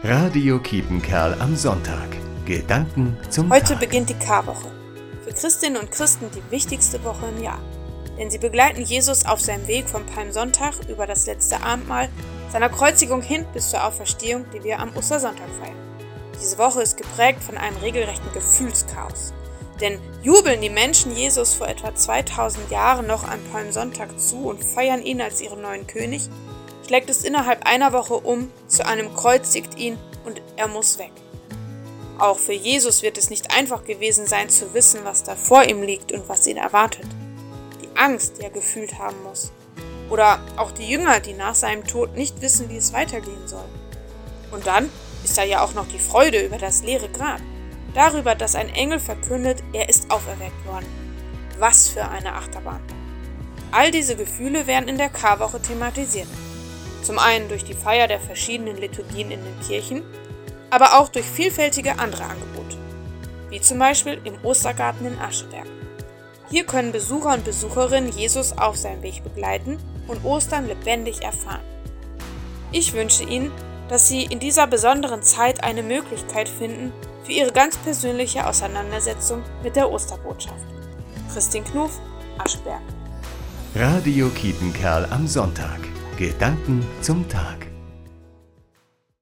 Radio Kiepenkerl am Sonntag. Gedanken zum Heute Tag. beginnt die Karwoche. Für Christinnen und Christen die wichtigste Woche im Jahr. Denn sie begleiten Jesus auf seinem Weg vom Palmsonntag über das letzte Abendmahl, seiner Kreuzigung hin bis zur Auferstehung, die wir am Ostersonntag feiern. Diese Woche ist geprägt von einem regelrechten Gefühlschaos. Denn jubeln die Menschen Jesus vor etwa 2000 Jahren noch am Palmsonntag zu und feiern ihn als ihren neuen König, schlägt es innerhalb einer Woche um zu einem Kreuzigt ihn und er muss weg. Auch für Jesus wird es nicht einfach gewesen sein zu wissen, was da vor ihm liegt und was ihn erwartet. Die Angst, die er gefühlt haben muss. Oder auch die Jünger, die nach seinem Tod nicht wissen, wie es weitergehen soll. Und dann ist da ja auch noch die Freude über das leere Grab. Darüber, dass ein Engel verkündet, er ist auferweckt worden. Was für eine Achterbahn. All diese Gefühle werden in der Karwoche thematisiert. Zum einen durch die Feier der verschiedenen Liturgien in den Kirchen, aber auch durch vielfältige andere Angebote, wie zum Beispiel im Ostergarten in Ascheberg. Hier können Besucher und Besucherinnen Jesus auf seinem Weg begleiten und Ostern lebendig erfahren. Ich wünsche Ihnen, dass Sie in dieser besonderen Zeit eine Möglichkeit finden für Ihre ganz persönliche Auseinandersetzung mit der Osterbotschaft. Christine Knuf, Ascheberg. Radio Kiepenkerl am Sonntag. Gedanken zum Tag.